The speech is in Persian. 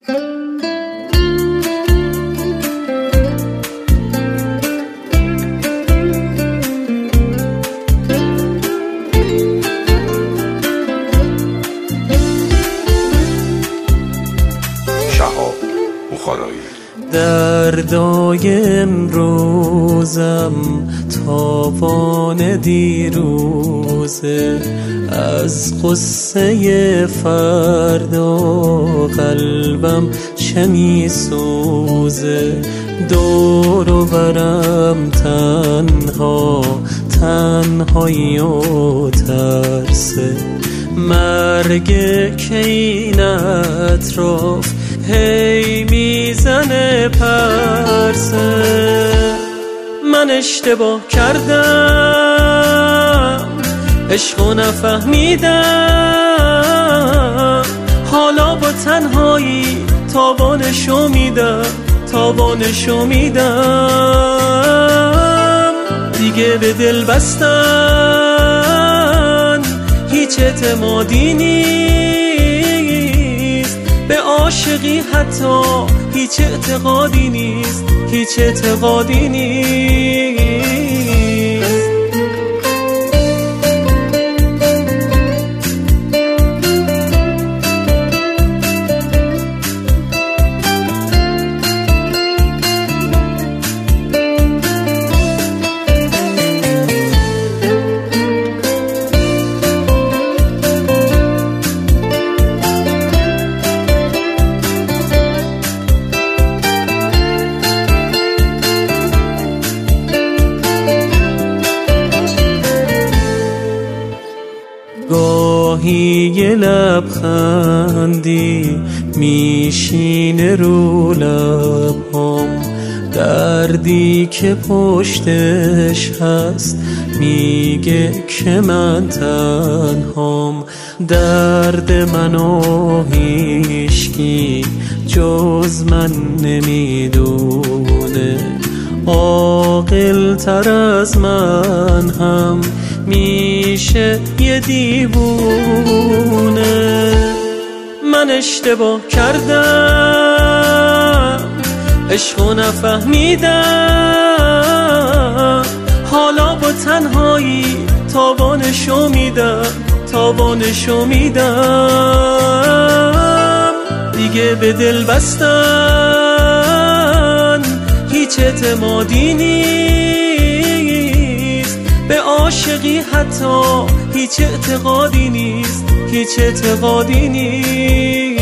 دردای امروزم تاوان دیروزه، از قصه فردا قلبم چه می سوزه. دور و برم تنها، تنهایی و ترسه، مرگ که این اطراف هی میزنه پرسه. من اشتباه کردم، عشقو نفهمیدم، حالا با تنهایی تابانشو میدم، تابانشو میدم. دیگه به دل بستن هیچ اعتمادی نیست، به عاشقی حتی هیچ اعتقادی نیست، هیچ اعتقادی نیست. گاهی یه لبخندی میشینه رو لبام، دردی که پشتش هست میگه که من تنهام. درد منو هیچکی جز من نمیدونه، عاقل تر از من هم میشه یه دیوونه. من اشتباه کردم، عشقو نفهمیدم، حالا با تنهایی تابانشو میدم، تابانشو میدم. دیگه به دل بستن هیچ اعتمادی نیست، به عاشقی حتی هیچ اعتقادی نیست، هیچ اعتقادی نیست.